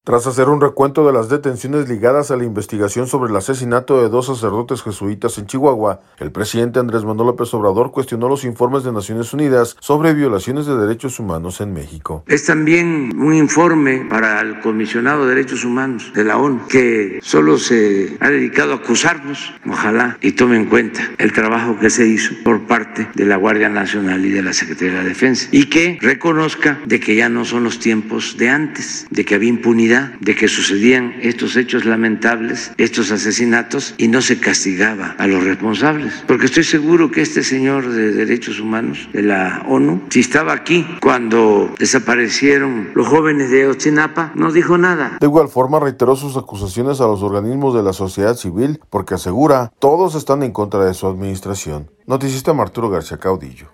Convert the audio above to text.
Tras hacer un recuento de las detenciones ligadas a la investigación sobre el asesinato de 2 sacerdotes jesuitas en Chihuahua, el presidente Andrés Manuel López Obrador cuestionó los informes de Naciones Unidas sobre violaciones de derechos humanos en México. Es también un informe para el comisionado de derechos humanos de la ONU, que solo se ha dedicado a acusarnos. Ojalá y tome en cuenta el trabajo que se hizo por parte de la Guardia Nacional y de la Secretaría de la Defensa, y que reconozca de que ya no son los tiempos de antes, de que había impunidad, de que sucedían estos hechos lamentables, estos asesinatos, y no se castigaba a los responsables. Porque estoy seguro que este señor de derechos humanos de la ONU, si estaba aquí cuando desaparecieron los jóvenes de Ayotzinapa, no dijo nada. De igual forma reiteró sus acusaciones a los organismos de la sociedad civil porque asegura todos están en contra de su administración. Noticista Arturo García Caudillo.